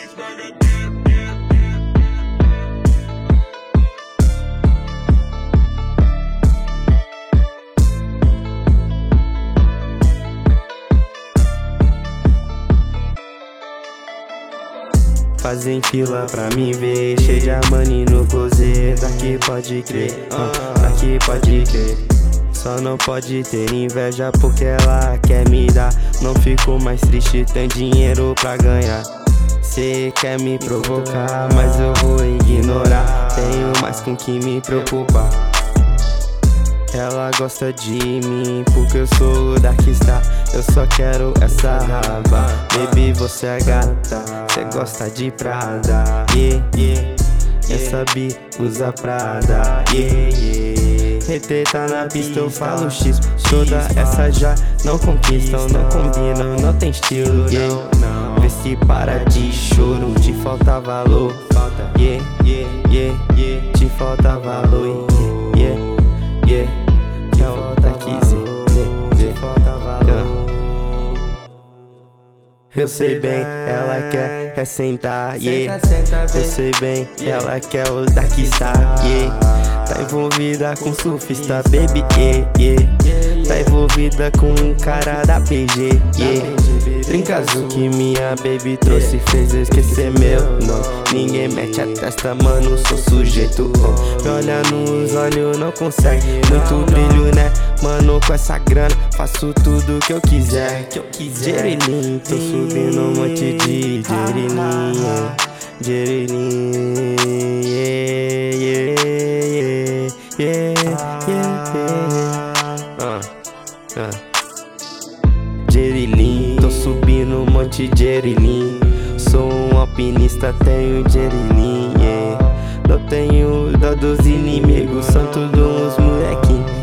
Fazem fila pra me ver, cheio de money no closet. Aqui pode crer, aqui pode crer. Só não pode ter inveja porque ela quer me dar. Não fico mais triste, tem dinheiro pra ganhar. Cê quer me provocar, mas eu vou ignorar. Tenho mais com que me preocupar. Ela gosta de mim porque eu sou o Darkstar. Eu só quero essa raba. Baby, você é gata, cê gosta de Prada. Yeah, yeah. Essa bi usa Prada. Yeah, yeah. RT tá na pista, eu falo X. Toda essa já não conquistam, não combinam, não tem estilo. Yeah. Vê se para de choro, te falta valor. Yeah, yeah, yeah, yeah. Te falta valor. Yeah, yeah. Te falta valor. Eu sei bem, ela quer sentar, yeah. Eu sei bem, ela quer o Darkstar, yeah. Tá envolvida com surfista, baby, yeah, yeah. Tá envolvida com um cara da PG, yeah. Trinca azul que minha baby trouxe, fez eu esquecer meu nome. Ninguém mete a testa, mano, sou sujeito, oh. Me olha nos olhos, não consegue. Muito brilho, né, mano, com essa grana faço tudo que eu quiser. Jerilinho, tô subindo um monte de Jerilinho. Jerilinho, yeah, yeah, yeah, yeah, yeah. Jerilinho, tô subindo um monte de Jerilinho. Sou um alpinista, tenho Jerilinho, yeah. Não tenho dó dos inimigos, são todos uns molequinhos.